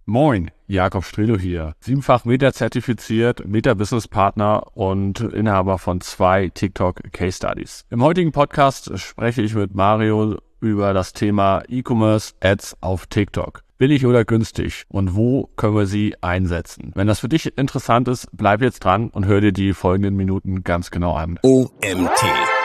Moin, Jakob Strelo hier. 7-fach Meta-zertifiziert, Meta-Business-Partner und Inhaber von 2 TikTok-Case-Studies. Im heutigen Podcast spreche ich mit Mario über das Thema E-Commerce-Ads auf TikTok. Billig oder günstig und wo können wir sie einsetzen? Wenn das für dich interessant ist, bleib jetzt dran und hör dir die folgenden Minuten ganz genau an. OMT.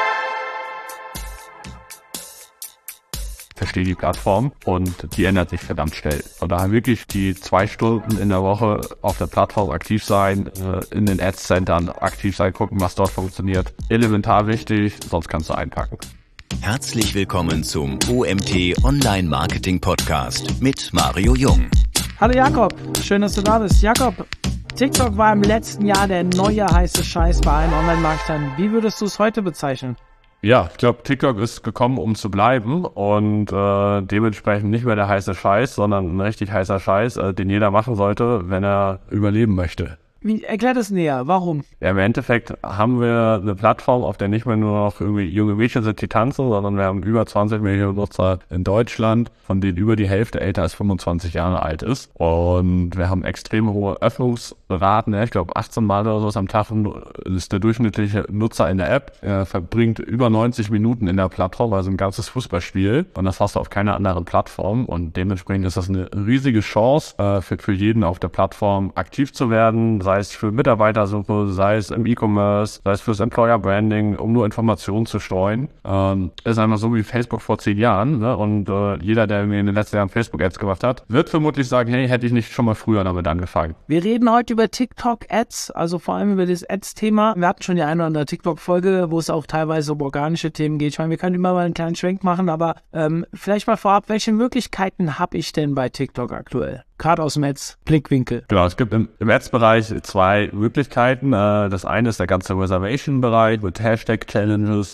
Verstehe die Plattform und die ändert sich verdammt schnell. Von daher wirklich die 2 Stunden in der Woche auf der Plattform aktiv sein, in den Ads-Centern aktiv sein, gucken, was dort funktioniert. Elementar wichtig, sonst kannst du einpacken. Herzlich willkommen zum OMT Online Marketing Podcast mit Mario Jung. Hallo Jakob, schön, dass du da bist. Jakob, TikTok war im letzten Jahr der neue heiße Scheiß bei allen Online-Marketern. Wie würdest du es heute bezeichnen? Ja, ich glaube, TikTok ist gekommen, um zu bleiben und dementsprechend nicht mehr der heiße Scheiß, sondern ein richtig heißer Scheiß, den jeder machen sollte, wenn er überleben möchte. Erklär das näher, warum? Ja, im Endeffekt haben wir eine Plattform, auf der nicht mehr nur noch irgendwie junge Mädchen sind, die tanzen, sondern wir haben über 20 Millionen Nutzer in Deutschland, von denen über die Hälfte älter als 25 Jahre alt ist. Und wir haben extrem hohe Öffnungsraten, ich glaube 18 Mal oder so am Tag ist der durchschnittliche Nutzer in der App. Er verbringt über 90 Minuten in der Plattform, also ein ganzes Fußballspiel. Und das hast du auf keiner anderen Plattform. Und dementsprechend ist das eine riesige Chance für jeden auf der Plattform aktiv zu werden, sei es für Mitarbeitersuche, sei es im E-Commerce, sei es fürs Employer Branding, um nur Informationen zu streuen. Ist einfach so wie Facebook vor 10 Jahren, ne? Und jeder, der mir in den letzten Jahren Facebook-Ads gemacht hat, wird vermutlich sagen, hey, hätte ich nicht schon mal früher damit angefangen. Wir reden heute über TikTok-Ads, also vor allem über das Ads-Thema. Wir hatten schon die eine oder andere TikTok-Folge, wo es auch teilweise um organische Themen geht. Ich meine, wir können immer mal einen kleinen Schwenk machen, aber vielleicht mal vorab, welche Möglichkeiten habe ich denn bei TikTok aktuell? Gerade aus dem Ads-Blickwinkel. Genau, es gibt im Ads-Bereich 2 Möglichkeiten. Das eine ist der ganze Reservation-Bereich mit Hashtag-Challenges,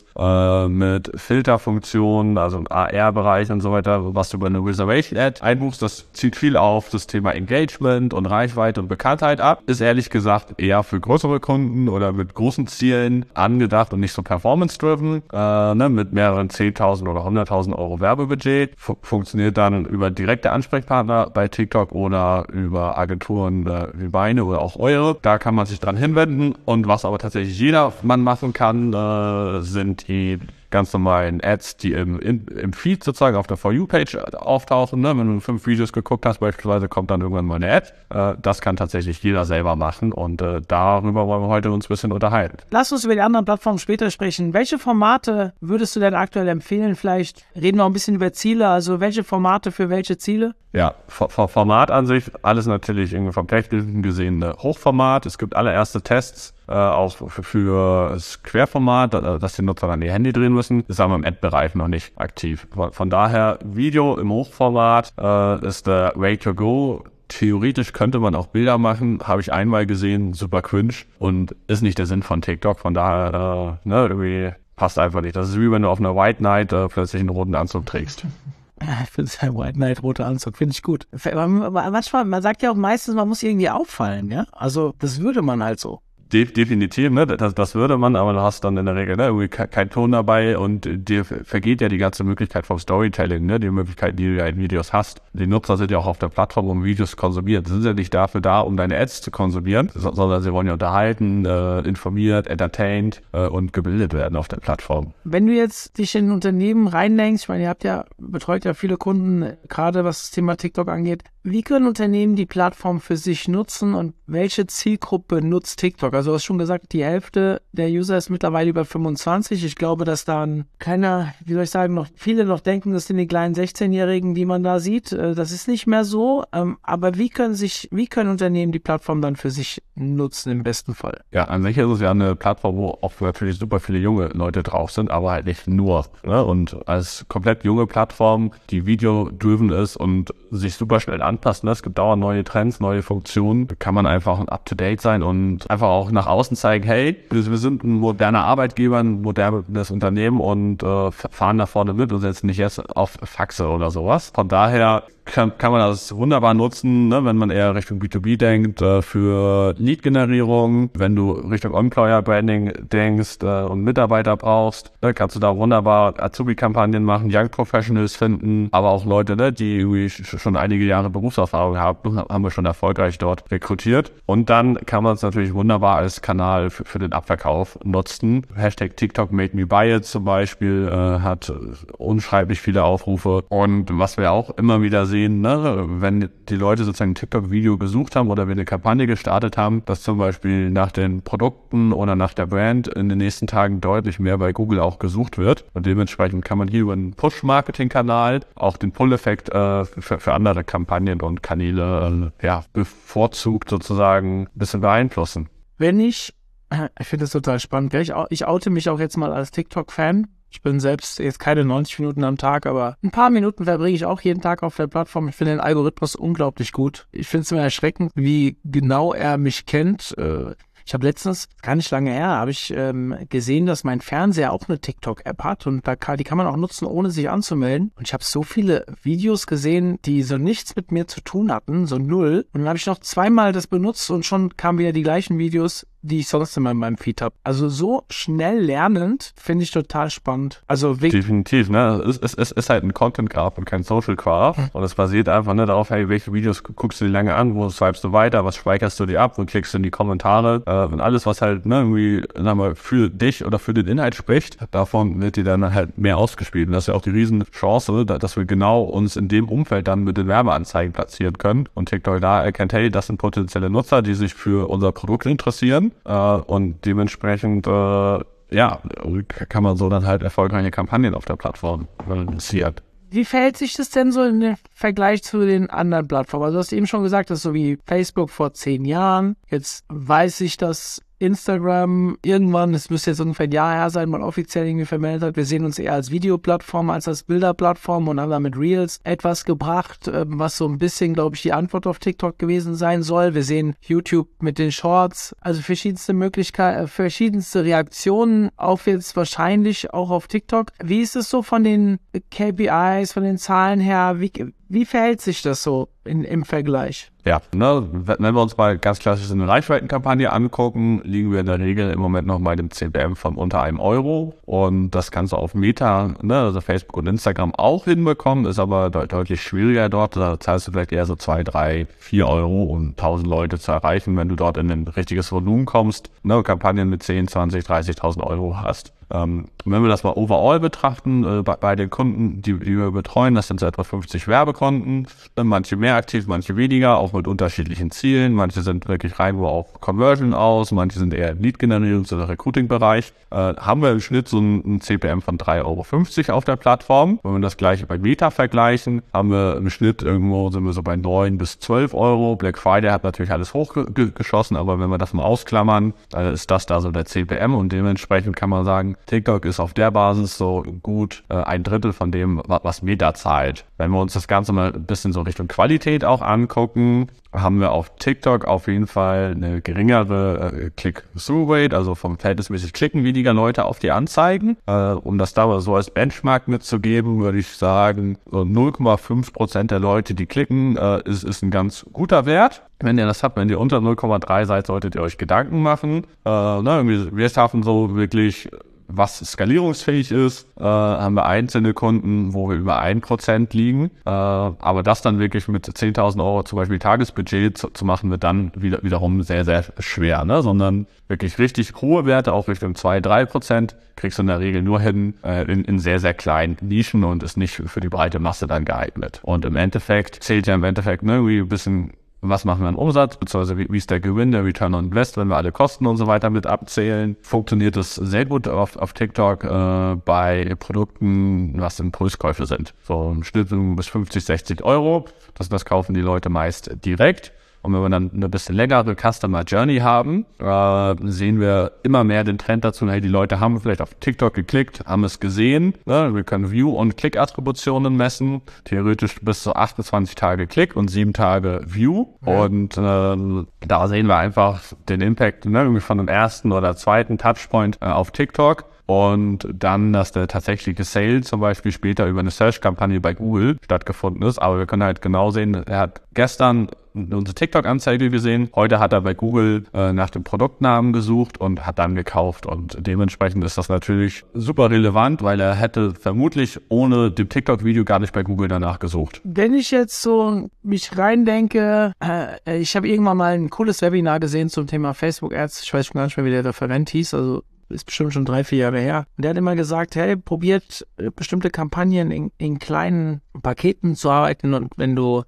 mit Filterfunktionen, also im AR-Bereich und so weiter, was du über eine Reservation-Ad einbuchst. Das zieht viel auf das Thema Engagement und Reichweite und Bekanntheit ab. Ist ehrlich gesagt eher für größere Kunden oder mit großen Zielen angedacht und nicht so performance-driven, mit mehreren 10.000 oder 100.000 Euro Werbebudget. Funktioniert dann über direkte Ansprechpartner bei TikTok oder über Agenturen wie meine oder auch eure. Da kann man sich dran hinwenden. Und was aber tatsächlich jedermann machen kann, sind die ganz normalen Ads, die im Feed sozusagen auf der For You-Page auftauchen. Ne? Wenn du 5 Videos geguckt hast, beispielsweise kommt dann irgendwann mal eine Ad. Das kann tatsächlich jeder selber machen und darüber wollen wir heute uns ein bisschen unterhalten. Lass uns über die anderen Plattformen später sprechen. Welche Formate würdest du denn aktuell empfehlen? Vielleicht reden wir auch ein bisschen über Ziele, also welche Formate für welche Ziele? Ja, Format an sich, alles natürlich irgendwie vom Technischen gesehen Hochformat. Es gibt allererste Tests auch für das Querformat, dass die Nutzer dann ihr Handy drehen müssen. Das haben wir im Ad-Bereich noch nicht aktiv. Von daher, Video im Hochformat ist der Way to go. Theoretisch könnte man auch Bilder machen, habe ich einmal gesehen, super cringe und ist nicht der Sinn von TikTok. Von daher, irgendwie passt einfach nicht. Das ist wie wenn du auf einer White Night plötzlich einen roten Anzug trägst. Ich finde es ein White Knight, roter Anzug, finde ich gut. Manchmal, man sagt ja auch meistens, man muss irgendwie auffallen, ja? Also, das würde man halt so. Definitiv, ne? Das würde man, aber du hast dann in der Regel irgendwie keinen Ton dabei und dir vergeht ja die ganze Möglichkeit vom Storytelling, ne? Die Möglichkeiten, die du ja in Videos hast. Die Nutzer sind ja auch auf der Plattform, um Videos zu konsumieren. Sie sind ja nicht dafür da, um deine Ads zu konsumieren, sondern sie wollen ja unterhalten, informiert, entertained und gebildet werden auf der Plattform. Wenn du jetzt dich in ein Unternehmen reinlenkst, ich meine, betreut ja viele Kunden, gerade was das Thema TikTok angeht. Wie können Unternehmen die Plattform für sich nutzen und welche Zielgruppe nutzt TikTok? Also du hast schon gesagt, die Hälfte der User ist mittlerweile über 25. Ich glaube, dass dann viele noch denken, das sind die kleinen 16-Jährigen, die man da sieht. Das ist nicht mehr so. Aber wie können Unternehmen die Plattform dann für sich nutzen im besten Fall? Ja, an sich ist es ja eine Plattform, wo auch natürlich super viele junge Leute drauf sind, aber halt nicht nur. Ne? Und als komplett junge Plattform, die video-driven ist und sich super schnell anpasst, ne? Es gibt dauernd neue Trends, neue Funktionen, kann man einfach up-to-date sein und einfach auch nach außen zeigen, hey, wir sind ein moderner Arbeitgeber, ein modernes Unternehmen und fahren da vorne mit und setzen nicht erst auf Faxe oder sowas. Von daher kann man das wunderbar nutzen, ne, wenn man eher Richtung B2B denkt, für Lead-Generierung. Wenn du Richtung Employer-Branding denkst und Mitarbeiter brauchst, ne, kannst du da wunderbar Azubi-Kampagnen machen, Young Professionals finden, aber auch Leute, ne, die irgendwie schon einige Jahre Berufserfahrung haben wir schon erfolgreich dort rekrutiert. Und dann kann man es natürlich wunderbar als Kanal für den Abverkauf nutzen. Hashtag TikTok made me buy it zum Beispiel hat unschreiblich viele Aufrufe. Und was wir auch immer wieder sehen, ne, wenn die Leute sozusagen ein TikTok-Video gesucht haben oder wir eine Kampagne gestartet haben, dass zum Beispiel nach den Produkten oder nach der Brand in den nächsten Tagen deutlich mehr bei Google auch gesucht wird. Und dementsprechend kann man hier über einen Push-Marketing-Kanal auch den Pull-Effekt für andere Kampagnen und Kanäle bevorzugt sozusagen ein bisschen beeinflussen. Ich finde das total spannend, gell? Ich oute mich auch jetzt mal als TikTok-Fan. Ich bin selbst jetzt keine 90 Minuten am Tag, aber ein paar Minuten verbringe ich auch jeden Tag auf der Plattform. Ich finde den Algorithmus unglaublich gut. Ich finde es immer erschreckend, wie genau er mich kennt. Ich habe letztens, gar nicht lange her, habe ich gesehen, dass mein Fernseher auch eine TikTok-App hat und die kann man auch nutzen, ohne sich anzumelden. Und ich habe so viele Videos gesehen, die so nichts mit mir zu tun hatten, so null. Und dann habe ich noch zweimal das benutzt und schon kamen wieder die gleichen Videos, die ich sonst immer in meinem Feed habe. Also so schnell lernend finde ich total spannend. Also definitiv, ne? Es ist halt ein Content Graph und kein Social Graph. Und es basiert einfach darauf, hey, welche Videos guckst du dir lange an, wo swipest du weiter, was speicherst du dir ab, wo klickst du in die Kommentare. Und alles, was halt irgendwie für dich oder für den Inhalt spricht, davon wird dir dann halt mehr ausgespielt. Und das ist ja auch die Riesenchance, dass wir genau uns in dem Umfeld dann mit den Werbeanzeigen platzieren können. Und TikTok da erkennt, hey, das sind potenzielle Nutzer, die sich für unser Produkt interessieren. Und dementsprechend kann man so dann halt erfolgreiche Kampagnen auf der Plattform realisieren. Wie verhält sich das denn so im Vergleich zu den anderen Plattformen? Also du hast eben schon gesagt, das ist so wie Facebook vor 10 Jahren. Jetzt weiß ich, dass Instagram irgendwann, es müsste jetzt ungefähr ein Jahr her sein, mal offiziell irgendwie vermeldet hat, wir sehen uns eher als Videoplattform als als Bilderplattform und haben da mit Reels etwas gebracht, was so ein bisschen, glaube ich, die Antwort auf TikTok gewesen sein soll. Wir sehen YouTube mit den Shorts, also verschiedenste Möglichkeiten, verschiedenste Reaktionen auf jetzt wahrscheinlich auch auf TikTok. Wie ist es so von den KPIs, von den Zahlen her? Wie verhält sich das so im Vergleich? Ja, wenn wir uns mal ganz klassisch eine Reichweitenkampagne angucken, liegen wir in der Regel im Moment noch bei dem CPM von unter €1 und das kannst du auf Meta, also Facebook und Instagram auch hinbekommen, ist aber deutlich schwieriger dort, da zahlst du vielleicht eher so 2, 3, 4 Euro, um 1000 Leute zu erreichen, wenn du dort in ein richtiges Volumen kommst, Kampagnen mit 10, 20, 30.000 Euro hast. Wenn wir das mal overall betrachten, bei den Kunden, die wir betreuen, das sind so etwa 50 Werbekonten, manche mehr aktiv, manche weniger, auch mit unterschiedlichen Zielen, manche sind wirklich rein nur auf Conversion aus, manche sind eher im Lead-Generierungs- oder Recruiting-Bereich, haben wir im Schnitt so ein CPM von 3,50 € auf der Plattform. Wenn wir das gleiche bei Meta vergleichen, haben wir im Schnitt irgendwo, sind wir so bei 9 bis 12 Euro. Black Friday hat natürlich alles hochgeschossen, aber wenn wir das mal ausklammern, dann ist das da so der CPM und dementsprechend kann man sagen, TikTok ist auf der Basis so gut 1/3 von dem, was Meta zahlt. Wenn wir uns das Ganze mal ein bisschen so Richtung Qualität auch angucken, haben wir auf TikTok auf jeden Fall eine geringere Click-Through-Rate, also vom verhältnismäßig klicken weniger Leute auf die Anzeigen. Um das da so als Benchmark mitzugeben, würde ich sagen, so 0,5% der Leute, die klicken, ist ein ganz guter Wert. Wenn ihr das habt, wenn ihr unter 0,3 seid, solltet ihr euch Gedanken machen. Wir schaffen so wirklich, was skalierungsfähig ist, haben wir einzelne Kunden, wo wir über 1% liegen. Aber das dann wirklich mit 10.000 Euro zum Beispiel Tagesbudget zu machen, wird dann wiederum sehr, sehr schwer, sondern wirklich richtig hohe Werte, auch Richtung 2-3%, kriegst du in der Regel nur hin in sehr, sehr kleinen Nischen und ist nicht für die breite Masse dann geeignet. Und im Endeffekt zählt ja irgendwie ein bisschen, was machen wir an Umsatz, beziehungsweise wie ist der Gewinn, der Return on Invest, wenn wir alle Kosten und so weiter mit abzählen. Funktioniert das sehr gut auf TikTok bei Produkten, was Impulskäufe sind. So im Schnitt bis 50, 60 Euro. Das kaufen die Leute meist direkt. Und wenn wir dann eine bisschen längere Customer Journey haben, sehen wir immer mehr den Trend dazu, hey, die Leute haben vielleicht auf TikTok geklickt, haben es gesehen. Wir können View- und Click-Attributionen messen. Theoretisch bis zu 28 Tage Click und 7 Tage View. Ja. Und da sehen wir einfach den Impact irgendwie von dem ersten oder zweiten Touchpoint auf TikTok. und dann, dass der tatsächliche Sale zum Beispiel später über eine Search-Kampagne bei Google stattgefunden ist. Aber wir können halt genau sehen, er hat gestern unsere TikTok-Anzeige gesehen. Heute hat er bei Google nach dem Produktnamen gesucht und hat dann gekauft. Und dementsprechend ist das natürlich super relevant, weil er hätte vermutlich ohne dem TikTok-Video gar nicht bei Google danach gesucht. Wenn ich jetzt so mich reindenke, ich habe irgendwann mal ein cooles Webinar gesehen zum Thema Facebook-Ads. Ich weiß schon gar nicht mehr, wie der Referent hieß, also ist bestimmt schon 3-4 Jahre her. Und der hat immer gesagt, hey, probiert bestimmte Kampagnen in kleinen Paketen zu arbeiten, und wenn du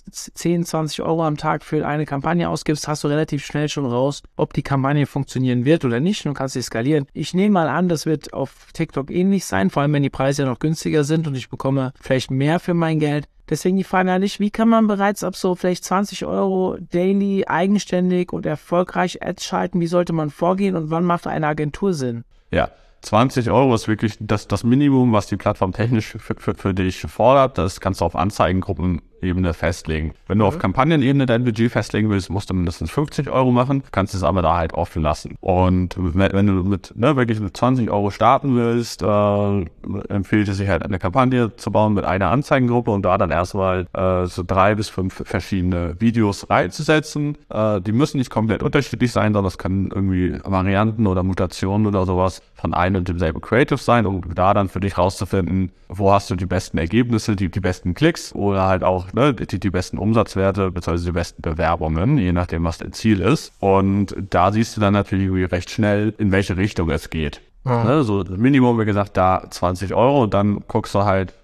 10, 20 Euro am Tag für eine Kampagne ausgibst, hast du relativ schnell schon raus, ob die Kampagne funktionieren wird oder nicht, und kannst sie skalieren. Ich nehme mal an, das wird auf TikTok ähnlich sein, vor allem wenn die Preise ja noch günstiger sind und ich bekomme vielleicht mehr für mein Geld. Deswegen die Frage an dich, wie kann man bereits ab so vielleicht 20 Euro daily eigenständig und erfolgreich Ads schalten? Wie sollte man vorgehen und wann macht eine Agentur Sinn? Ja, 20 Euro ist wirklich das Minimum, was die Plattform technisch für dich fordert. Das kannst du auf Anzeigengruppenebene festlegen. Wenn du auf Kampagnenebene dein Budget festlegen willst, musst du mindestens 50 Euro machen, kannst es aber da halt offen lassen. Und wenn du wirklich mit 20 Euro starten willst, empfiehlt es sich halt eine Kampagne zu bauen mit einer Anzeigengruppe und da dann erstmal so 3 bis 5 verschiedene Videos reinzusetzen. Die müssen nicht komplett unterschiedlich sein, sondern es können irgendwie Varianten oder Mutationen oder sowas von einem und demselben Creative sein, um da dann für dich rauszufinden, wo hast du die besten Ergebnisse, die besten Klicks oder halt auch die besten Umsatzwerte bzw. die besten Bewerbungen, je nachdem, was dein Ziel ist. Und da siehst du dann natürlich recht schnell, in welche Richtung es geht. So das Minimum, wie gesagt, da 20 Euro und dann guckst du halt,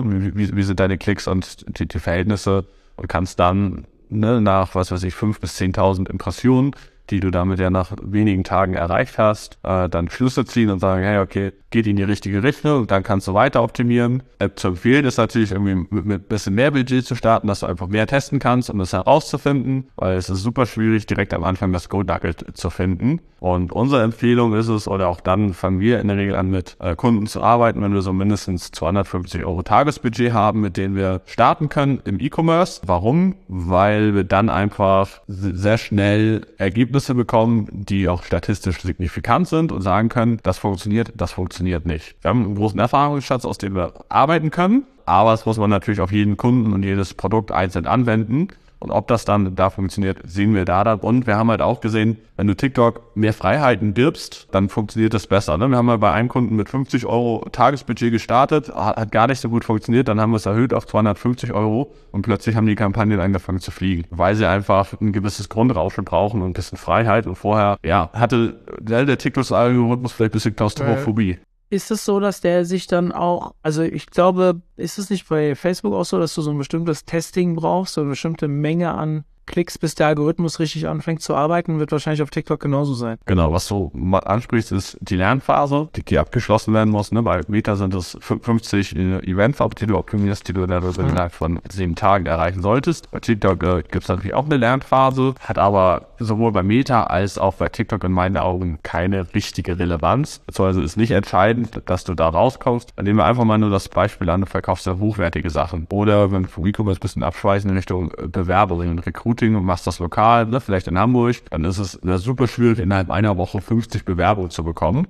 wie sind deine Klicks und die Verhältnisse und kannst dann nach, 5.000 bis 10.000 Impressionen, die du damit ja nach wenigen Tagen erreicht hast, dann Schlüsse ziehen und sagen, hey, okay, geht in die richtige Richtung, dann kannst du weiter optimieren. Zu empfehlen ist natürlich irgendwie mit ein bisschen mehr Budget zu starten, dass du einfach mehr testen kannst, um das herauszufinden, weil es ist super schwierig, direkt am Anfang das Gold Nugget zu finden. Und unsere Empfehlung ist es, oder auch dann fangen wir in der Regel an, mit Kunden zu arbeiten, wenn wir so mindestens 250 Euro Tagesbudget haben, mit denen wir starten können im E-Commerce. Warum? Weil wir dann einfach sehr schnell Ergebnisse bekommen, die auch statistisch signifikant sind und sagen können, das funktioniert nicht. Wir haben einen großen Erfahrungsschatz, aus dem wir arbeiten können, aber das muss man natürlich auf jeden Kunden und jedes Produkt einzeln anwenden. Und ob das dann da funktioniert, sehen wir da dann. Und wir haben halt auch gesehen, wenn du TikTok mehr Freiheiten gibst, dann funktioniert das besser. Wir haben mal bei einem Kunden mit 50 Euro Tagesbudget gestartet, hat gar nicht so gut funktioniert. Dann haben wir es erhöht auf 250 Euro und plötzlich haben die Kampagnen angefangen zu fliegen, weil sie einfach ein gewisses Grundrauschen brauchen und ein bisschen Freiheit. Und vorher, hatte der TikTok-Algorithmus vielleicht ein bisschen Klaustrophobie. Ist es so, dass der sich dann auch, also ich glaube, ist es nicht bei Facebook auch so, dass du so ein bestimmtes Testing brauchst, so eine bestimmte Menge an Klicks, bis der Algorithmus richtig anfängt zu arbeiten, wird wahrscheinlich auf TikTok genauso sein. Genau, was du ansprichst, ist die Lernphase, die abgeschlossen werden muss. Bei Meta sind es 50 Events, die du optimierst, die du innerhalb von 7 Tagen erreichen solltest. Bei TikTok gibt es natürlich auch eine Lernphase, hat aber sowohl bei Meta als auch bei TikTok in meinen Augen keine richtige Relevanz. Also ist nicht entscheidend, dass du da rauskommst. Dann nehmen wir einfach mal nur das Beispiel an, du verkaufst ja hochwertige Sachen. Oder wenn wir vom E-Commerce ein bisschen abschweißen in Richtung Bewerbung und Recruiting und machst das lokal, vielleicht in Hamburg, dann ist es super schwierig, innerhalb einer Woche 50 Bewerbungen zu bekommen.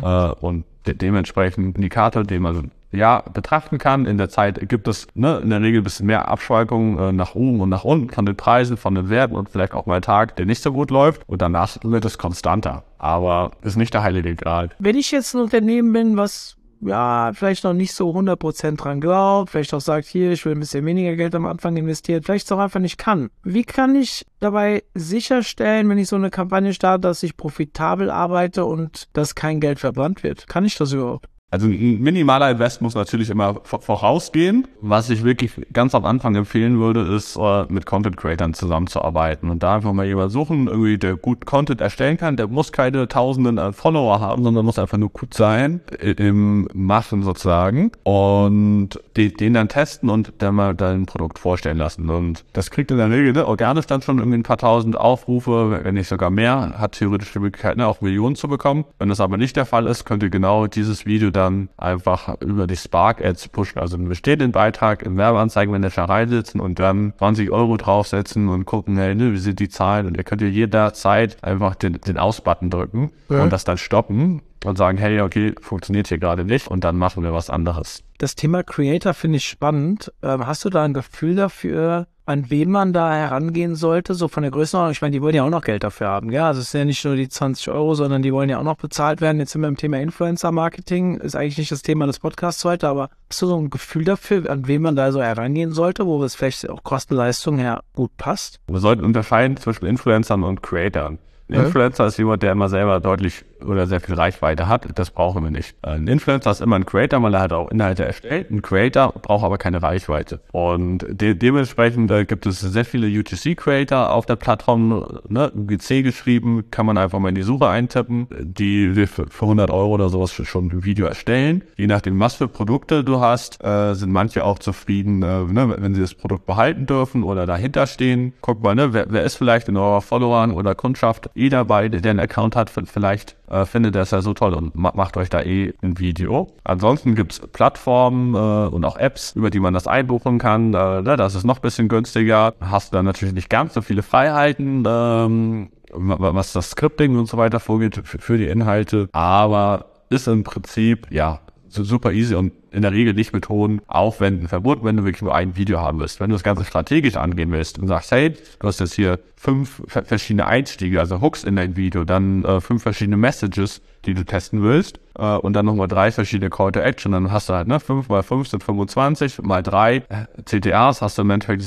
Und dementsprechend Indikator, den man betrachten kann. In der Zeit gibt es in der Regel ein bisschen mehr Abschweifungen nach oben und nach unten von den Preisen, von den Werten und vielleicht auch mal einen Tag, der nicht so gut läuft. Und danach wird es konstanter. Aber ist nicht der heilige Gral. Wenn ich jetzt ein Unternehmen bin, was vielleicht noch nicht so 100% dran glaubt, vielleicht auch sagt, hier, ich will ein bisschen weniger Geld am Anfang investieren, vielleicht es auch einfach nicht kann. Wie kann ich dabei sicherstellen, wenn ich so eine Kampagne starte, dass ich profitabel arbeite und dass kein Geld verbrannt wird? Kann ich das überhaupt? Also ein minimaler Invest muss natürlich immer vorausgehen. Was ich wirklich ganz am Anfang empfehlen würde, ist mit Content-Creatern zusammenzuarbeiten und da einfach mal jemanden suchen, irgendwie der gut Content erstellen kann. Der muss keine tausenden Follower haben, sondern muss einfach nur gut sein im Machen sozusagen und den dann testen und dann mal dein Produkt vorstellen lassen. Und das kriegt in der Regel organisch dann schon irgendwie ein paar tausend Aufrufe, wenn nicht sogar mehr, hat theoretisch die Möglichkeit, auch Millionen zu bekommen. Wenn das aber nicht der Fall ist, könnt ihr genau dieses Video dann einfach über die Spark-Ads pushen, also einen bestehenden Beitrag im Werbeanzeigenmanager reinsetzen und dann 20 Euro draufsetzen und gucken, wie sind die Zahlen und ihr könnt jederzeit einfach den Aus-Button drücken und das dann stoppen. und sagen, hey, okay, funktioniert hier gerade nicht und dann machen wir was anderes. Das Thema Creator finde ich spannend. Hast du da ein Gefühl dafür, an wen man da herangehen sollte, so von der Größenordnung? Ich meine, die wollen ja auch noch Geld dafür haben, ja? Also es sind ja nicht nur die 20 €, sondern die wollen ja auch noch bezahlt werden. Jetzt sind wir im Thema Influencer-Marketing, ist eigentlich nicht das Thema des Podcasts heute, aber hast du so ein Gefühl dafür, an wen man da so herangehen sollte, wo es vielleicht auch Kosten-Leistung her gut passt? Wir sollten unterscheiden zwischen Influencern und Creatoren. Ein Influencer ist jemand, der immer selber deutlich oder sehr viel Reichweite hat. Das brauchen wir nicht. Ein Influencer ist immer ein Creator, weil er halt auch Inhalte erstellt. Ein Creator braucht aber keine Reichweite. Und dementsprechend gibt es sehr viele UGC-Creator auf der Plattform, ne? UGC geschrieben, kann man einfach mal in die Suche eintippen, die für 100 € oder sowas schon ein Video erstellen. Je nachdem, was für Produkte du hast, sind manche auch zufrieden, ne? Wenn sie das Produkt behalten dürfen oder dahinter stehen. Guck mal, ne? Wer ist vielleicht in eurer Followern oder Kundschaft dabei, der einen Account hat, vielleicht findet er es ja so toll und macht euch da ein Video. Ansonsten gibt es Plattformen und auch Apps, über die man das einbuchen kann. Das ist noch ein bisschen günstiger. Hast du dann natürlich nicht ganz so viele Freiheiten, was das Scripting und so weiter vorgeht für die Inhalte. Aber ist im Prinzip, ja, super easy und in der Regel nicht mit hohen Aufwänden verbunden, wenn du wirklich nur ein Video haben willst. Wenn du das Ganze strategisch angehen willst und sagst, hey, du hast jetzt hier 5 verschiedene Einstiege, also Hooks in dein Video, dann 5 verschiedene Messages, die du testen willst, und dann nochmal 3 verschiedene Call to Action, dann hast du halt 5 mal 5 sind 25, mal 3 CTAs, hast du im Endeffekt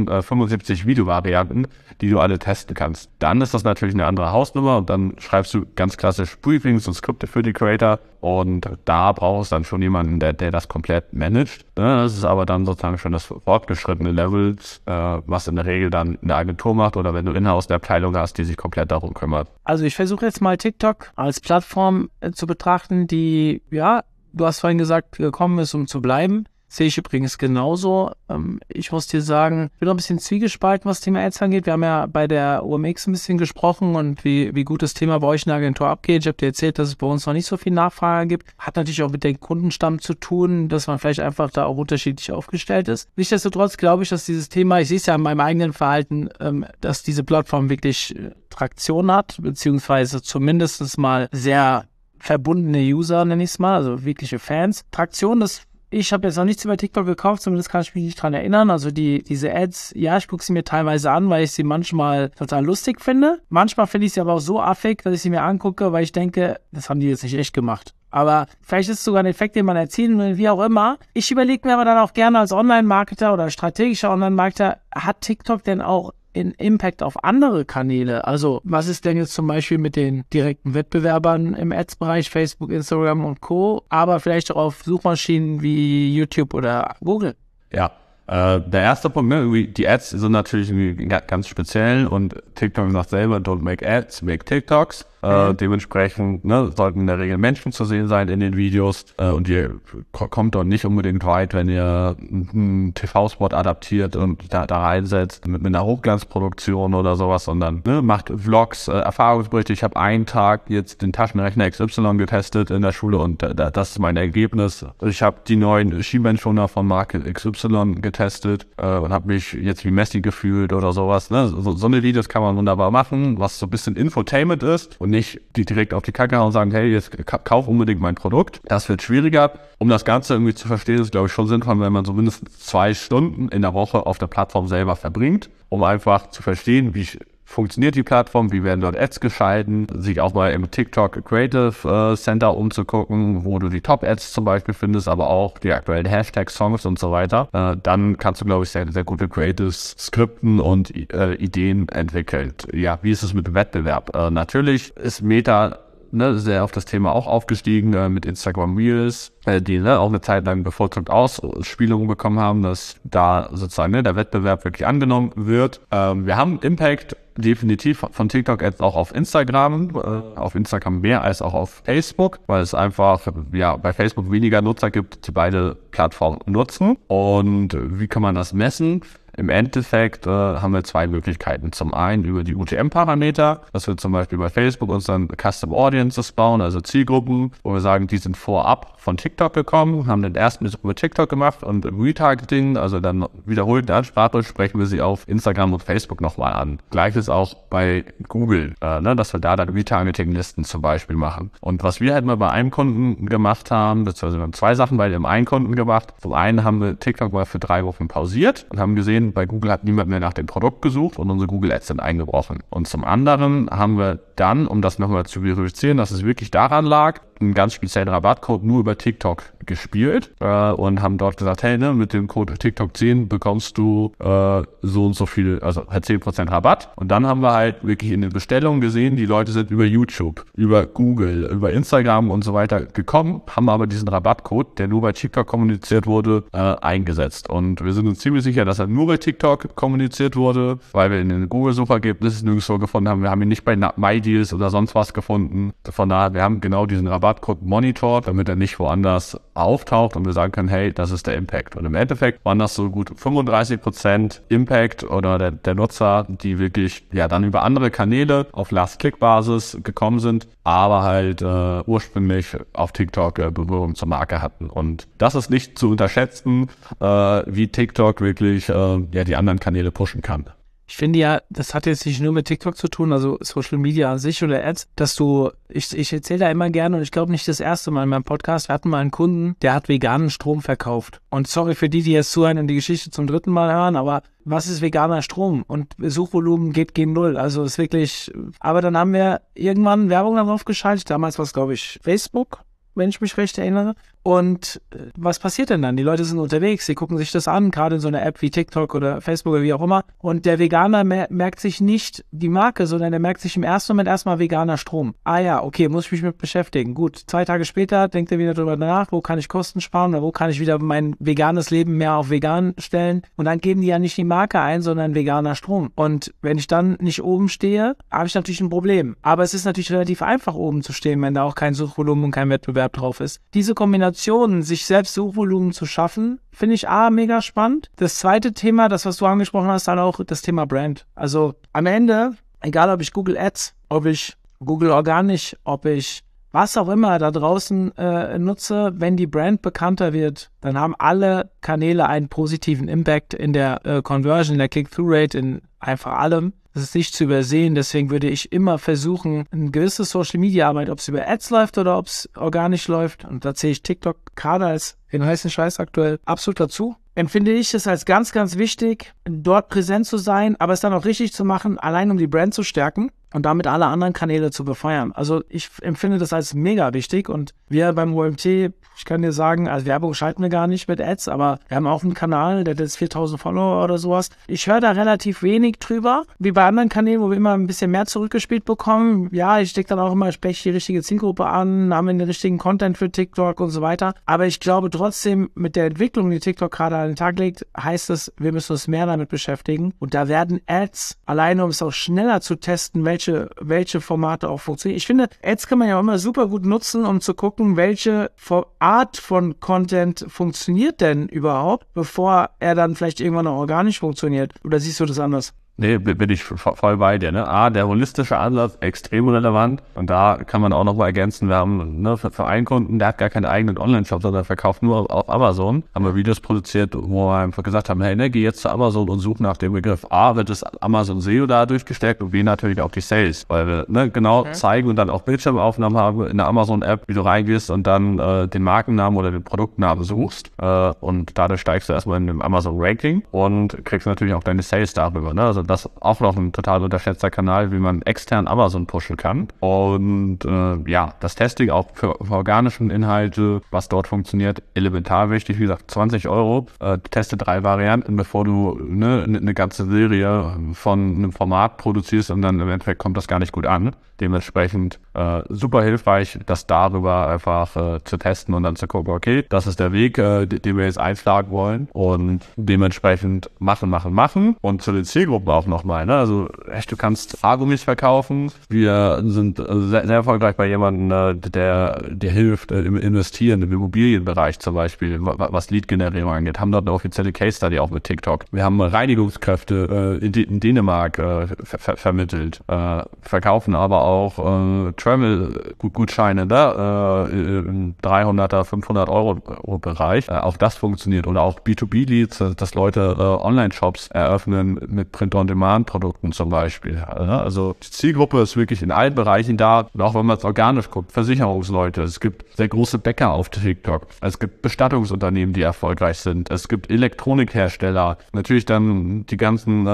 75 Videovarianten, die du alle testen kannst. Dann ist das natürlich eine andere Hausnummer und dann schreibst du ganz klassisch Briefings und Skripte für die Creator und da brauchst du dann schon jemanden, der das komplett managt. Das ist aber dann sozusagen schon das fortgeschrittene Level, was in der Regel dann eine Agentur macht oder wenn du in-house eine Abteilung hast, die sich komplett darum kümmert. Also ich versuche jetzt mal TikTok als Plattform zu betrachten, die, ja, du hast vorhin gesagt, gekommen ist, um zu bleiben. Sehe ich übrigens genauso. Ich muss dir sagen, ich bin noch ein bisschen zwiegespalten, was das Thema Ads angeht. Wir haben ja bei der OMX ein bisschen gesprochen und wie gut das Thema bei euch in der Agentur abgeht. Ich habe dir erzählt, dass es bei uns noch nicht so viel Nachfrage gibt. Hat natürlich auch mit dem Kundenstamm zu tun, dass man vielleicht einfach da auch unterschiedlich aufgestellt ist. Nichtsdestotrotz glaube ich, dass dieses Thema, ich sehe es ja an meinem eigenen Verhalten, dass diese Plattform wirklich Traktion hat, beziehungsweise zumindest mal sehr verbundene User, nenne ich es mal, also wirkliche Fans. Traktion, ich habe jetzt noch nichts über TikTok gekauft, zumindest kann ich mich nicht dran erinnern. Also diese Ads, ja, ich gucke sie mir teilweise an, weil ich sie manchmal total lustig finde. Manchmal finde ich sie aber auch so affig, dass ich sie mir angucke, weil ich denke, das haben die jetzt nicht echt gemacht. Aber vielleicht ist es sogar ein Effekt, den man erzielen will, wie auch immer. Ich überlege mir aber dann auch gerne als Online-Marketer oder strategischer Online-Marketer, hat TikTok denn auch in Impact auf andere Kanäle? Also was ist denn jetzt zum Beispiel mit den direkten Wettbewerbern im Ads-Bereich, Facebook, Instagram und Co., aber vielleicht auch auf Suchmaschinen wie YouTube oder Google? Ja, der erste Punkt, ne, die Ads sind natürlich ganz speziell und TikTok sagt selber, don't make ads, make TikToks. Dementsprechend sollten in der Regel Menschen zu sehen sein in den Videos und ihr kommt dort nicht unbedingt weit, wenn ihr einen TV-Spot adaptiert und da reinsetzt mit einer Hochglanzproduktion oder sowas, sondern macht Vlogs, Erfahrungsberichte. Ich habe einen Tag jetzt den Taschenrechner XY getestet in der Schule und das ist mein Ergebnis. Ich habe die neuen Schienbeinschoner von Marke XY getestet und habe mich jetzt wie Messi gefühlt oder sowas. Ne? So eine Videos kann man wunderbar machen, was so ein bisschen Infotainment ist und nicht die direkt auf die Kacke hauen und sagen, hey, jetzt kauf unbedingt mein Produkt. Das wird schwieriger. Um das Ganze irgendwie zu verstehen, ist, glaube ich, schon sinnvoll, wenn man so mindestens 2 Stunden in der Woche auf der Plattform selber verbringt, um einfach zu verstehen, wie funktioniert die Plattform, wie werden dort Ads geschalten, sich auch mal im TikTok Creative Center umzugucken, wo du die Top-Ads zum Beispiel findest, aber auch die aktuellen Hashtags, Songs und so weiter. Dann kannst du, glaube ich, sehr, sehr gute Creatives skripten und Ideen entwickeln. Ja, wie ist es mit dem Wettbewerb? Natürlich ist Meta sehr auf das Thema auch aufgestiegen mit Instagram Reels, die auch eine Zeit lang bevorzugt Ausspielungen bekommen haben, dass da sozusagen der Wettbewerb wirklich angenommen wird. Wir haben Impact definitiv von TikTok-Ads auch auf Instagram mehr als auch auf Facebook, weil es einfach bei Facebook weniger Nutzer gibt, die beide Plattformen nutzen. Und wie kann man das messen? Im Endeffekt haben wir zwei Möglichkeiten. Zum einen über die UTM-Parameter, dass wir zum Beispiel bei Facebook uns dann Custom Audiences bauen, also Zielgruppen, wo wir sagen, die sind vorab von TikTok gekommen, haben den ersten Besuch über TikTok gemacht und im Retargeting, also dann wiederholten Ansprache, sprechen wir sie auf Instagram und Facebook nochmal an. Gleiches auch bei Google, dass wir da dann Retargeting-Listen zum Beispiel machen. Und was wir halt mal bei einem Kunden gemacht haben, beziehungsweise wir haben zwei Sachen bei dem einen Kunden gemacht. Zum einen haben wir TikTok mal für 3 Wochen pausiert und haben gesehen, bei Google hat niemand mehr nach dem Produkt gesucht und unsere Google Ads sind eingebrochen. Und zum anderen haben wir dann, um das nochmal zu verifizieren, dass es wirklich daran lag, einen ganz speziellen Rabattcode nur über TikTok gespielt und haben dort gesagt, hey, mit dem Code TikTok 10 bekommst du so und so viel, also halt 10% Rabatt. Und dann haben wir halt wirklich in den Bestellungen gesehen, die Leute sind über YouTube, über Google, über Instagram und so weiter gekommen, haben aber diesen Rabattcode, der nur bei TikTok kommuniziert wurde, eingesetzt. Und wir sind uns ziemlich sicher, dass er nur bei TikTok kommuniziert wurde, weil wir in den Google-Suchergebnissen nirgendwo gefunden haben. Wir haben ihn nicht bei MyDeals oder sonst was gefunden. Von daher, wir haben genau diesen Rabattcode monitort, damit er nicht woanders auftaucht und wir sagen können, hey, das ist der Impact. Und im Endeffekt waren das so gut 35% Impact oder der Nutzer, die wirklich ja dann über andere Kanäle auf Last-Click-Basis gekommen sind, aber halt ursprünglich auf TikTok Berührung zur Marke hatten. Und das ist nicht zu unterschätzen, wie TikTok wirklich die anderen Kanäle pushen kann. Ich finde ja, das hat jetzt nicht nur mit TikTok zu tun, also Social Media an sich oder Ads, dass ich erzähle da immer gerne und ich glaube nicht das erste Mal in meinem Podcast, wir hatten mal einen Kunden, der hat veganen Strom verkauft. Und sorry für die jetzt zuhören und die Geschichte zum 3. Mal hören, aber was ist veganer Strom? Und Suchvolumen geht gegen Null, also ist wirklich, aber dann haben wir irgendwann Werbung darauf geschaltet, damals war es glaube ich Facebook, wenn ich mich recht erinnere. Und was passiert denn dann? Die Leute sind unterwegs, sie gucken sich das an, gerade in so einer App wie TikTok oder Facebook oder wie auch immer. Und der Veganer merkt sich nicht die Marke, sondern der merkt sich im ersten Moment erstmal veganer Strom. Ah ja, okay, muss ich mich mit beschäftigen. Gut, 2 Tage später denkt er wieder darüber nach, wo kann ich Kosten sparen oder wo kann ich wieder mein veganes Leben mehr auf vegan stellen. Und dann geben die ja nicht die Marke ein, sondern veganer Strom. Und wenn ich dann nicht oben stehe, habe ich natürlich ein Problem. Aber es ist natürlich relativ einfach oben zu stehen, wenn da auch kein Suchvolumen und kein Wettbewerb drauf ist. Diese Kombination, sich selbst Suchvolumen zu schaffen, finde ich mega spannend. Das zweite Thema, das was du angesprochen hast, dann auch das Thema Brand. Also am Ende, egal ob ich Google Ads, ob ich Google Organisch, ob ich was auch immer da draußen nutze, wenn die Brand bekannter wird, dann haben alle Kanäle einen positiven Impact in der Conversion, in der Click-Through-Rate, in einfach allem. Das ist nicht zu übersehen, deswegen würde ich immer versuchen, eine gewisse Social-Media-Arbeit, ob es über Ads läuft oder ob es organisch läuft, und da zähle ich TikTok gerade als den heißen Scheiß aktuell absolut dazu, empfinde ich es als ganz, ganz wichtig, dort präsent zu sein, aber es dann auch richtig zu machen, allein um die Brand zu stärken und damit alle anderen Kanäle zu befeuern. Also ich empfinde das als mega wichtig und wir beim OMT, ich kann dir sagen, als Werbung schalten wir gar nicht mit Ads, aber wir haben auch einen Kanal, der hat jetzt 4000 Follower oder sowas. Ich höre da relativ wenig drüber, wie bei anderen Kanälen, wo wir immer ein bisschen mehr zurückgespielt bekommen. Ja, ich stecke dann auch immer, spreche die richtige Zielgruppe an, haben wir den richtigen Content für TikTok und so weiter. Aber ich glaube trotzdem, mit der Entwicklung, die TikTok gerade an den Tag legt, heißt es, wir müssen uns mehr damit beschäftigen. Und da werden Ads, alleine um es auch schneller zu testen, welche Formate auch funktionieren. Ich finde, Ads kann man ja immer super gut nutzen, um zu gucken, welche Art von Content funktioniert denn überhaupt, bevor er dann vielleicht irgendwann auch organisch funktioniert. Oder siehst du das anders? Nee, bin ich voll bei dir, ne? Der holistische Ansatz, extrem relevant. Und da kann man auch noch mal ergänzen, wir haben, für einen Kunden, der hat gar keinen eigenen Online-Shop, sondern verkauft nur auf Amazon. Haben wir Videos produziert, wo wir einfach gesagt haben, hey, geh jetzt zu Amazon und such nach dem Begriff. Wird das Amazon SEO dadurch gestärkt und B natürlich auch die Sales. Weil wir, zeigen und dann auch Bildschirmaufnahmen haben in der Amazon-App, wie du reingehst und dann den Markennamen oder den Produktnamen suchst. Und dadurch steigst du erstmal in dem Amazon-Ranking und kriegst natürlich auch deine Sales darüber, ne? Also das ist auch noch ein total unterschätzter Kanal, wie man extern Amazon pushen kann. Und das Testing auch für organische Inhalte, was dort funktioniert, elementar wichtig. Wie gesagt, 20 €, teste 3 Varianten, bevor du eine ganze Serie von einem Format produzierst und dann im Endeffekt kommt das gar nicht gut an. Dementsprechend super hilfreich, das darüber einfach zu testen und dann zu gucken, okay, das ist der Weg, den wir jetzt einschlagen wollen und dementsprechend machen. Und zu den Zielgruppen auch nochmal. Ne? Also echt, du kannst Haargummis verkaufen. Wir sind sehr, sehr erfolgreich bei jemandem, der hilft im Investieren, im Immobilienbereich zum Beispiel, was Lead-Generierung angeht. Haben dort eine offizielle Case-Study auch mit TikTok. Wir haben Reinigungskräfte in Dänemark vermittelt, verkaufen aber auch Travel-Gutscheine im 300er, 500 Euro Bereich. Auch das funktioniert. Oder auch B2B-Leads, dass Leute Online-Shops eröffnen mit Print-on-Demand-Produkten zum Beispiel. Also die Zielgruppe ist wirklich in allen Bereichen da. Und auch wenn man es organisch guckt, Versicherungsleute. Es gibt sehr große Bäcker auf TikTok. Es gibt Bestattungsunternehmen, die erfolgreich sind. Es gibt Elektronikhersteller. Natürlich dann die ganzen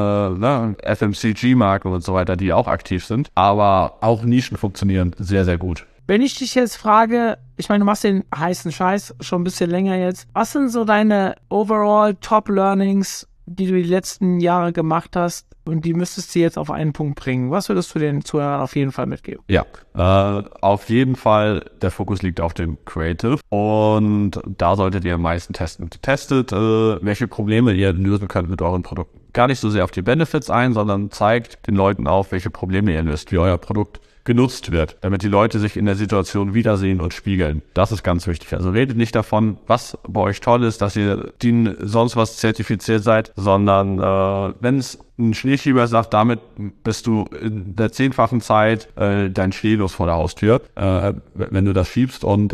FMCG-Marken und so weiter, die auch aktiv sind. Aber auch Nischen funktionieren sehr, sehr gut. Wenn ich dich jetzt frage, ich meine, du machst den heißen Scheiß schon ein bisschen länger jetzt. Was sind so deine overall Top-Learnings, die du die letzten Jahre gemacht hast und die müsstest du jetzt auf einen Punkt bringen? Was würdest du den Zuhörern auf jeden Fall mitgeben? Ja, auf jeden Fall, der Fokus liegt auf dem Creative und da solltet ihr am meisten testen. Testet, welche Probleme ihr lösen könnt mit euren Produkten. Gar nicht so sehr auf die Benefits ein, sondern zeigt den Leuten auf, welche Probleme ihr löst, wie euer Produkt genutzt wird, damit die Leute sich in der Situation wiedersehen und spiegeln. Das ist ganz wichtig. Also redet nicht davon, was bei euch toll ist, dass ihr DIN sonst was zertifiziert seid, sondern wenn es ein Schneeschieber sagt, damit bist du in der 10-fachen Zeit dein Schnee los vor der Haustür, wenn du das schiebst und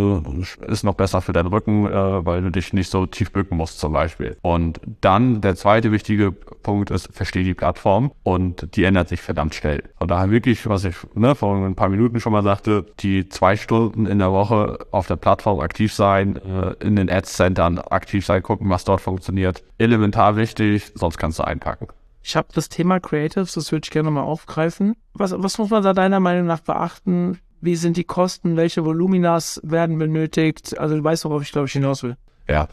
ist noch besser für deinen Rücken, weil du dich nicht so tief bücken musst zum Beispiel. Und dann der zweite wichtige Punkt ist, versteh die Plattform und die ändert sich verdammt schnell. Von daher wirklich, was ich vor ein paar Minuten schon mal sagte, die 2 Stunden in der Woche auf der Plattform aktiv sein, in den Ads-Centern aktiv sein, gucken, was dort funktioniert. Elementar wichtig, sonst kannst du einpacken. Ich habe das Thema Creatives, das würde ich gerne mal aufgreifen. Was muss man da deiner Meinung nach beachten? Wie sind die Kosten? Welche Voluminas werden benötigt? Also du weißt, worauf ich, glaube ich, hinaus will. Ja,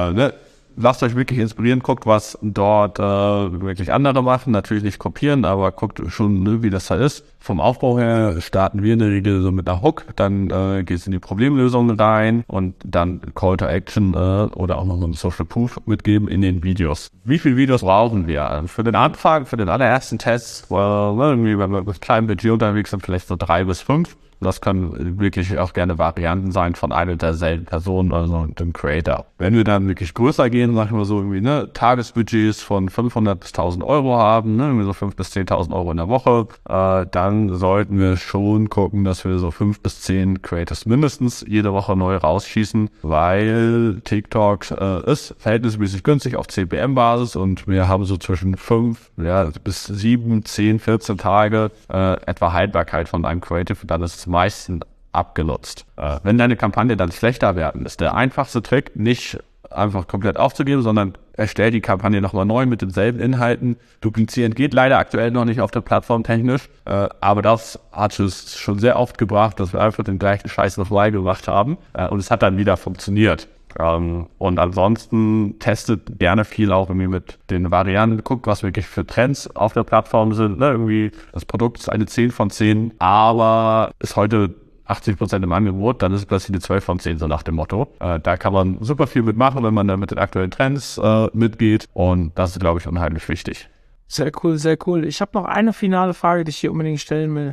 lasst euch wirklich inspirieren, guckt, was dort wirklich andere machen. Natürlich nicht kopieren, aber guckt schon, wie das da ist. Vom Aufbau her starten wir in der Regel so mit einer Hook, dann geht es in die Problemlösung rein und dann Call to Action oder auch noch einen Social Proof mitgeben in den Videos. Wie viele Videos brauchen wir? Für den Anfang, für den allerersten Test, irgendwie, wenn wir mit kleinem Budget unterwegs sind, vielleicht so 3 bis 5. Das können wirklich auch gerne Varianten sein von einer derselben Person, also dem Creator. Wenn wir dann wirklich größer gehen, sagen wir so irgendwie, Tagesbudgets von 500 bis 1000 Euro haben, irgendwie so 5.000 bis 10.000 Euro in der Woche, dann sollten wir schon gucken, dass wir so 5 bis 10 Creators mindestens jede Woche neu rausschießen, weil TikTok ist verhältnismäßig günstig auf CPM-Basis und wir haben so zwischen 5 bis 7, 10, 14 Tage etwa Haltbarkeit von einem Creative und dann ist es meistens abgenutzt. Wenn deine Kampagne dann schlechter werden, ist der einfachste Trick, nicht einfach komplett aufzugeben, sondern erstell die Kampagne nochmal neu mit denselben Inhalten. Duplizieren geht leider aktuell noch nicht auf der Plattform technisch, aber das hat es schon sehr oft gebracht, dass wir einfach den gleichen Scheiß nochmal gemacht haben und es hat dann wieder funktioniert. Und ansonsten testet gerne viel auch irgendwie mit den Varianten, guckt, was wirklich für Trends auf der Plattform sind. Irgendwie das Produkt ist eine 10 von 10, aber ist heute 80% im Angebot, dann ist es plötzlich eine 12 von 10, so nach dem Motto. Da kann man super viel mitmachen, wenn man dann mit den aktuellen Trends mitgeht und das ist, glaube ich, unheimlich wichtig. Sehr cool, sehr cool. Ich habe noch eine finale Frage, die ich hier unbedingt stellen will.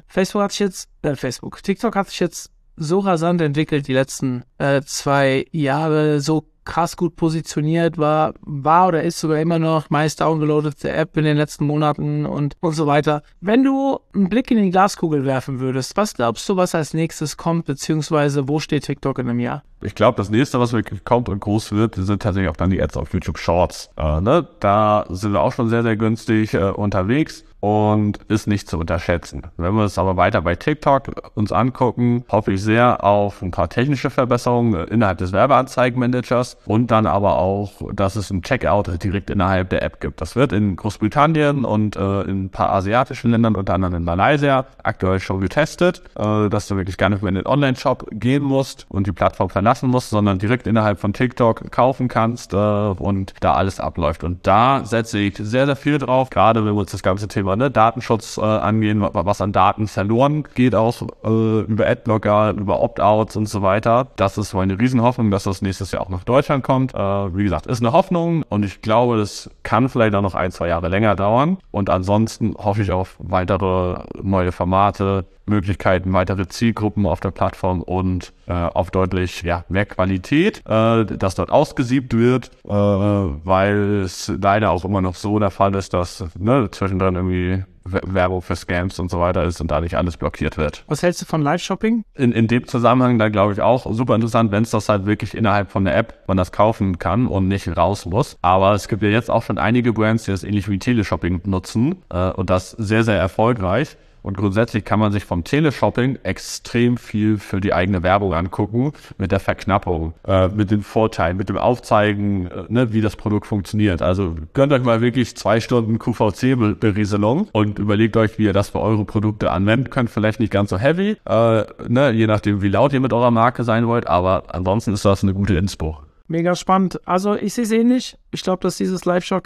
TikTok hat sich jetzt so rasant entwickelt die letzten 2 Jahre, so krass gut positioniert, war oder ist sogar immer noch meist downgeloadete App in den letzten Monaten und so weiter. Wenn du einen Blick in die Glaskugel werfen würdest, was glaubst du, was als nächstes kommt, beziehungsweise wo steht TikTok in einem Jahr? Ich glaube, das nächste, was wirklich kommt und groß wird, sind tatsächlich auch dann die Ads auf YouTube Shorts. Da sind wir auch schon sehr, sehr günstig unterwegs und ist nicht zu unterschätzen. Wenn wir es aber weiter bei TikTok uns angucken, hoffe ich sehr auf ein paar technische Verbesserungen innerhalb des Werbeanzeigenmanagers und dann aber auch, dass es ein Checkout direkt innerhalb der App gibt. Das wird in Großbritannien und in ein paar asiatischen Ländern, unter anderem in Malaysia, aktuell schon getestet, dass du wirklich gar nicht mehr in den Online-Shop gehen musst und die Plattform verlassen musst, sondern direkt innerhalb von TikTok kaufen kannst und da alles abläuft. Und da setze ich sehr, sehr viel drauf, gerade wenn wir uns das ganze Thema Datenschutz angehen, was an Daten verloren geht, auch über Adblocker, über Opt-outs und so weiter. Das ist meine Riesenhoffnung, dass das nächstes Jahr auch nach Deutschland kommt. Wie gesagt, ist eine Hoffnung und ich glaube, das kann vielleicht auch noch 1-2 Jahre länger dauern. Und ansonsten hoffe ich auf weitere neue Formate, Möglichkeiten, weitere Zielgruppen auf der Plattform und auf deutlich mehr Qualität, dass dort ausgesiebt wird, weil es leider auch immer noch so der Fall ist, dass zwischendrin irgendwie Werbung für Scams und so weiter ist und da nicht alles blockiert wird. Was hältst du von Live-Shopping? In dem Zusammenhang da glaube ich auch super interessant, wenn es das halt wirklich innerhalb von der App man das kaufen kann und nicht raus muss. Aber es gibt ja jetzt auch schon einige Brands, die das ähnlich wie Teleshopping nutzen und das sehr, sehr erfolgreich. Und grundsätzlich kann man sich vom Teleshopping extrem viel für die eigene Werbung angucken, mit der Verknappung, mit den Vorteilen, mit dem Aufzeigen, wie das Produkt funktioniert. Also gönnt euch mal wirklich 2 Stunden QVC-Berieselung und überlegt euch, wie ihr das für eure Produkte anwendet. Könnt vielleicht nicht ganz so heavy, je nachdem, wie laut ihr mit eurer Marke sein wollt, aber ansonsten ist das eine gute Inspo. Mega spannend. Also ich sehe es ähnlich. Ich glaube, dass dieses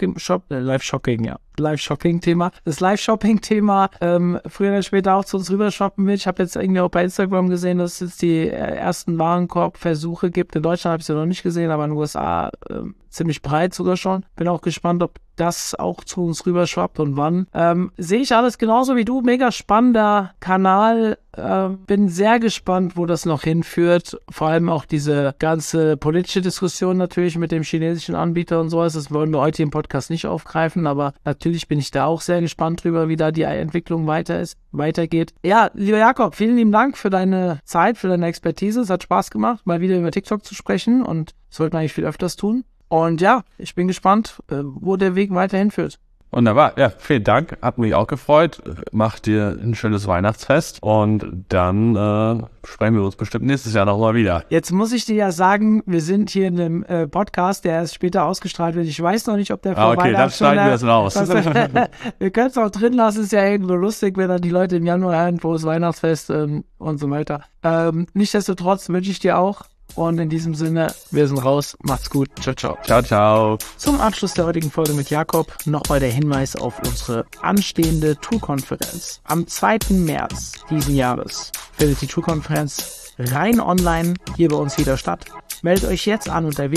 Live-Shopping-Thema, das Live-Shopping-Thema früher oder später auch zu uns rübershoppen wird. Ich habe jetzt irgendwie auch bei Instagram gesehen, dass es jetzt die ersten Warenkorbversuche gibt. In Deutschland habe ich sie noch nicht gesehen, aber in den USA ziemlich breit sogar schon. Bin auch gespannt, ob das auch zu uns rüberschwappt und wann. Sehe ich alles genauso wie du. Mega spannender Kanal. Bin sehr gespannt, wo das noch hinführt. Vor allem auch diese ganze politische Diskussion natürlich mit dem chinesischen Anbieter und sowas. Das wollen wir heute im Podcast nicht aufgreifen, aber natürlich bin ich da auch sehr gespannt drüber, wie da die Entwicklung weitergeht. Ja, lieber Jakob, vielen lieben Dank für deine Zeit, für deine Expertise. Es hat Spaß gemacht, mal wieder über TikTok zu sprechen und das sollten wir eigentlich viel öfters tun. Und ja, ich bin gespannt, wo der Weg weiterhin führt. Wunderbar. Ja, vielen Dank. Hat mich auch gefreut. Macht dir ein schönes Weihnachtsfest und dann sprechen wir uns bestimmt nächstes Jahr nochmal wieder. Jetzt muss ich dir ja sagen, wir sind hier in einem Podcast, der erst später ausgestrahlt wird. Ich weiß noch nicht, ob der vor Okay, dann schneiden wir es raus. Wir können es auch drin lassen. Ist ja irgendwo lustig, wenn dann die Leute im Januar hören, frohes Weihnachtsfest und so weiter. Nichtsdestotrotz wünsche ich dir auch. Und in diesem Sinne, wir sind raus. Macht's gut. Ciao, ciao. Ciao, ciao. Zum Abschluss der heutigen Folge mit Jakob nochmal der Hinweis auf unsere anstehende Tourkonferenz. Am 2. März diesen Jahres findet die Tourkonferenz rein online hier bei uns wieder statt. Meldet euch jetzt an unter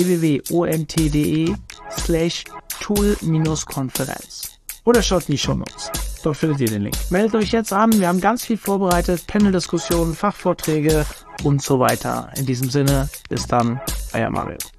www.omt.de/tool-konferenz. Oder schaut in die Shownotes. Dort findet ihr den Link. Meldet euch jetzt an. Wir haben ganz viel vorbereitet. Panel-Diskussionen, Fachvorträge und so weiter. In diesem Sinne, bis dann. Euer Mario.